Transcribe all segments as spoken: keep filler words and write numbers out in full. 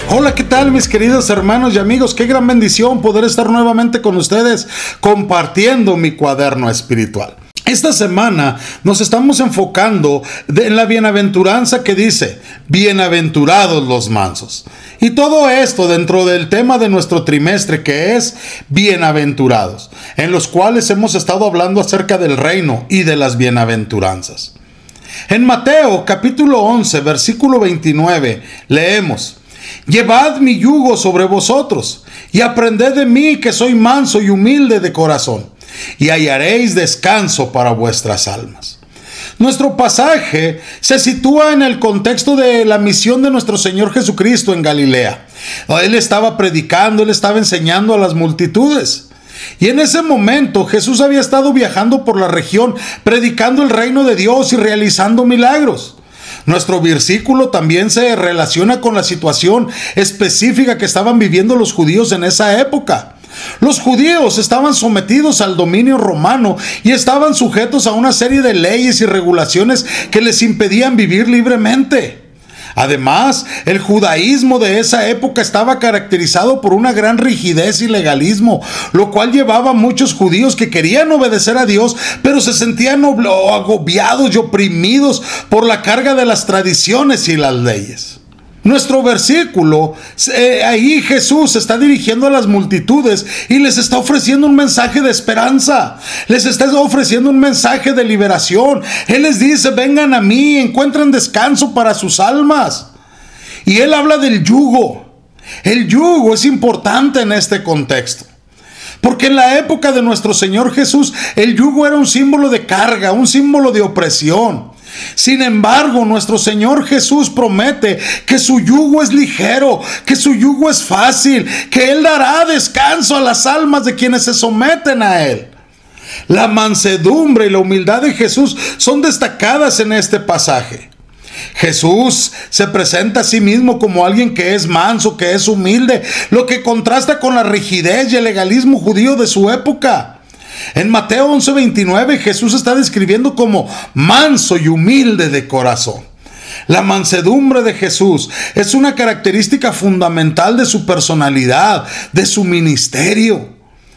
Hola, ¿qué tal mis queridos hermanos y amigos? Qué gran bendición poder estar nuevamente con ustedes compartiendo mi cuaderno espiritual. Esta semana nos estamos enfocando en la bienaventuranza que dice, bienaventurados los mansos. Y todo esto dentro del tema de nuestro trimestre que es bienaventurados, en los cuales hemos estado hablando acerca del reino y de las bienaventuranzas. En Mateo capítulo once, versículo veintinueve, leemos: Llevad mi yugo sobre vosotros, y aprended de mí que soy manso y humilde de corazón, y hallaréis descanso para vuestras almas. Nuestro pasaje se sitúa en el contexto de la misión de nuestro Señor Jesucristo en Galilea. Él estaba predicando, Él estaba enseñando a las multitudes. Y en ese momento Jesús había estado viajando por la región, predicando el reino de Dios y realizando milagros. Nuestro versículo también se relaciona con la situación específica que estaban viviendo los judíos en esa época. Los judíos estaban sometidos al dominio romano y estaban sujetos a una serie de leyes y regulaciones que les impedían vivir libremente. Además, el judaísmo de esa época estaba caracterizado por una gran rigidez y legalismo, lo cual llevaba a muchos judíos que querían obedecer a Dios, pero se sentían agobiados y oprimidos por la carga de las tradiciones y las leyes. Nuestro versículo, eh, ahí Jesús se está dirigiendo a las multitudes y les está ofreciendo un mensaje de esperanza. Les está ofreciendo un mensaje de liberación. Él les dice, vengan a mí, encuentren descanso para sus almas. Y Él habla del yugo. El yugo es importante en este contexto. Porque en la época de nuestro Señor Jesús, el yugo era un símbolo de carga, un símbolo de opresión. Sin embargo, nuestro Señor Jesús promete que su yugo es ligero, que su yugo es fácil, que Él dará descanso a las almas de quienes se someten a Él. La mansedumbre y la humildad de Jesús son destacadas en este pasaje. Jesús se presenta a sí mismo como alguien que es manso, que es humilde, lo que contrasta con la rigidez y el legalismo judío de su época. En Mateo once veintinueve Jesús está describiendo como manso y humilde de corazón. La mansedumbre de Jesús es una característica fundamental de su personalidad, de su ministerio.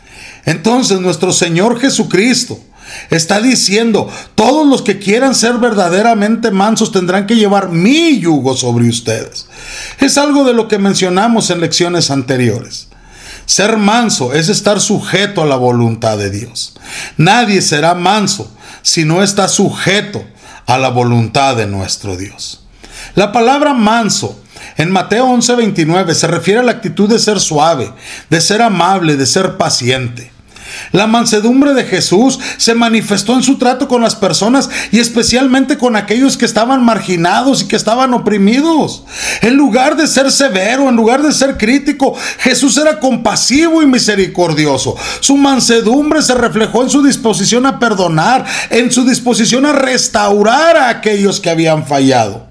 Entonces nuestro Señor Jesucristo está diciendo, todos los que quieran ser verdaderamente mansos tendrán que llevar mi yugo sobre ustedes. Es algo de lo que mencionamos en lecciones anteriores. Ser manso es estar sujeto a la voluntad de Dios. Nadie será manso si no está sujeto a la voluntad de nuestro Dios. La palabra manso en Mateo once veintinueve se refiere a la actitud de ser suave, de ser amable, de ser paciente. La mansedumbre de Jesús se manifestó en su trato con las personas y especialmente con aquellos que estaban marginados y que estaban oprimidos. En lugar de ser severo, en lugar de ser crítico, Jesús era compasivo y misericordioso. Su mansedumbre se reflejó en su disposición a perdonar, en su disposición a restaurar a aquellos que habían fallado.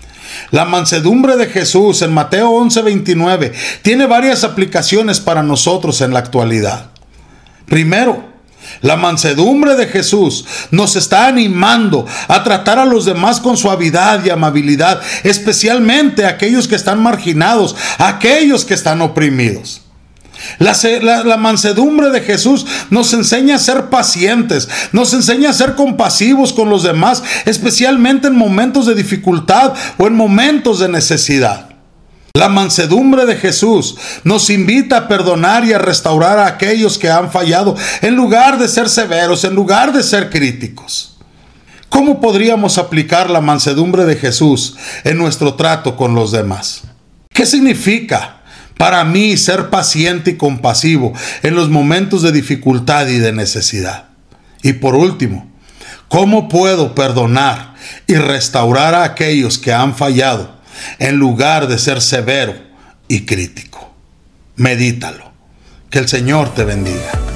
La mansedumbre de Jesús en Mateo once veintinueve tiene varias aplicaciones para nosotros en la actualidad. Primero, la mansedumbre de Jesús nos está animando a tratar a los demás con suavidad y amabilidad, especialmente a aquellos que están marginados, a aquellos que están oprimidos. La, la, la mansedumbre de Jesús nos enseña a ser pacientes, nos enseña a ser compasivos con los demás, especialmente en momentos de dificultad o en momentos de necesidad. La mansedumbre de Jesús nos invita a perdonar y a restaurar a aquellos que han fallado, en lugar de ser severos, en lugar de ser críticos. ¿Cómo podríamos aplicar la mansedumbre de Jesús en nuestro trato con los demás? ¿Qué significa para mí ser paciente y compasivo en los momentos de dificultad y de necesidad? Y por último, ¿cómo puedo perdonar y restaurar a aquellos que han fallado en lugar de ser severo y crítico? Medítalo. Que el Señor te bendiga.